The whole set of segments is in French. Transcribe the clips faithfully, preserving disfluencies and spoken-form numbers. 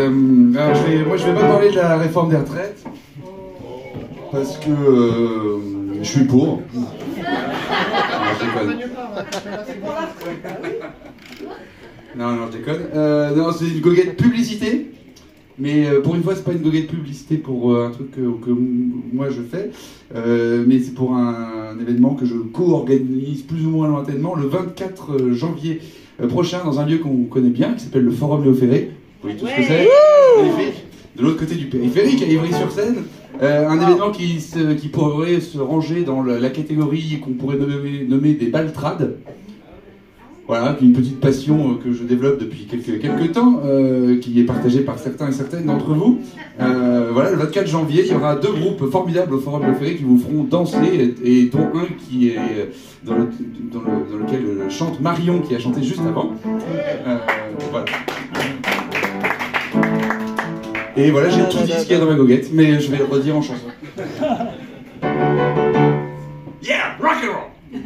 Euh, alors je vais, moi je vais pas parler de la réforme des retraites parce que euh, je suis pour. Non, je déconne. Non, non, je déconne. Euh, non, c'est une goguette publicité. Mais euh, pour une fois, c'est pas une goguette publicité pour euh, un truc que, que moi je fais, euh, mais c'est pour un, un événement que je co-organise plus ou moins lointainement le vingt-quatre janvier euh, prochain dans un lieu qu'on connaît bien, qui s'appelle le Forum Léo Ferré. Vous voyez tout ce que c'est. Magnifique. De l'autre côté du périphérique, à Ivry-sur-Seine. Euh, un événement qui, se, qui pourrait se ranger dans la, la catégorie qu'on pourrait nommer, nommer des baltrades. Voilà, une petite passion que je développe depuis quelques, quelques temps, euh, qui est partagée par certains et certaines d'entre vous. Euh, voilà, le vingt-quatre janvier, il y aura deux groupes formidables au Forum Léo Ferré qui vous feront danser, et, et dont un qui est dans, le, dans, le, dans lequel chante Marion, qui a chanté juste avant. Euh, voilà. Et voilà, j'ai tout dit ce qu'il y a dans ma goguette, mais je vais le redire en chanson. Yeah, rock and roll.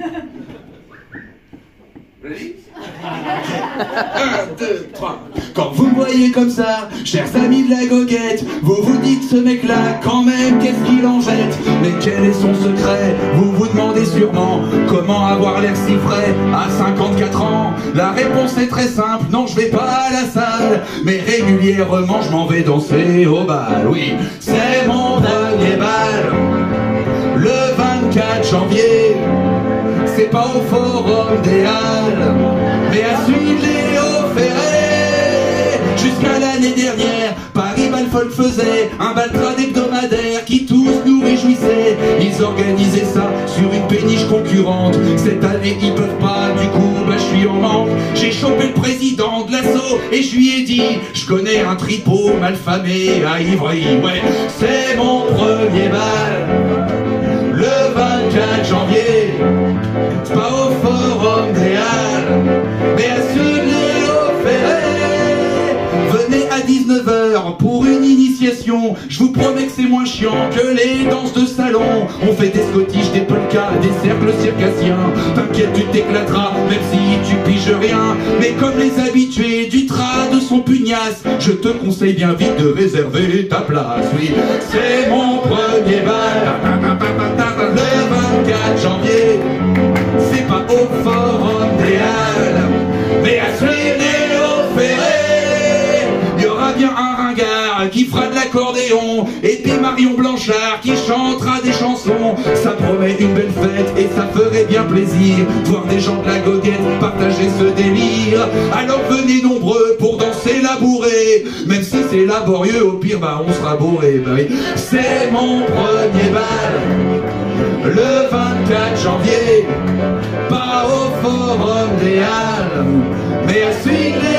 un, deux, trois. Quand vous me voyez comme ça, chers amis de la goguette, vous vous dites ce mec-là, quand même, qu'est-ce qu'il en jette? Mais quel est son secret? Vous vous demandez sûrement comment avoir l'air si frais à cinquante-quatre ans. La réponse est très simple, non, je vais pas à la salle, mais régulièrement je m'en vais danser au bal. Oui, c'est mon dernier bal, le vingt-quatre janvier. C'est pas au Forum des Halles, mais à suivre Léo Ferré. Jusqu'à l'année dernière, Paris Bal Folk faisait un baltrade hebdomadaire qui tous nous réjouissait. Ils organisaient ça sur une péniche concurrente. Cette année ils peuvent pas, du coup bah je suis en manque. J'ai chopé le président de l'assaut et je lui ai dit: je connais un tripot malfamé à Ivry. Ouais, c'est mon premier bal, le vingt-quatre janvier. C'est pas au Forum des Halles, mais à celui de Léo Ferré. Venez à dix-neuf heures pour une initiation. Je vous promets que c'est moins chiant que les danses de salon. On fait des scottiches, des polkas, des cercles circassiens. T'inquiète, tu t'éclateras, même si tu piges rien. Mais comme les habitués du trad sont pugnaces, je te conseille bien vite de réserver ta place. Oui, c'est mon premier bal, le vingt-quatre janvier. C'est pas au Forum des Halles, mais à celui de Léo Ferré. Il y aura bien un ringard qui fera de l'accordéon et des Marion Blanchard qui chantera des chansons. Ça promet une belle fête et ça ferait bien plaisir de voir des gens de la goguette partager ce délire. Alors venez nombreux pour danser la bourrée, même si c'est laborieux, au pire bah on sera bourré. Bah oui. C'est mon premier bal, le vingt-quatre janvier. Pas au Forum des Halles, mais à celui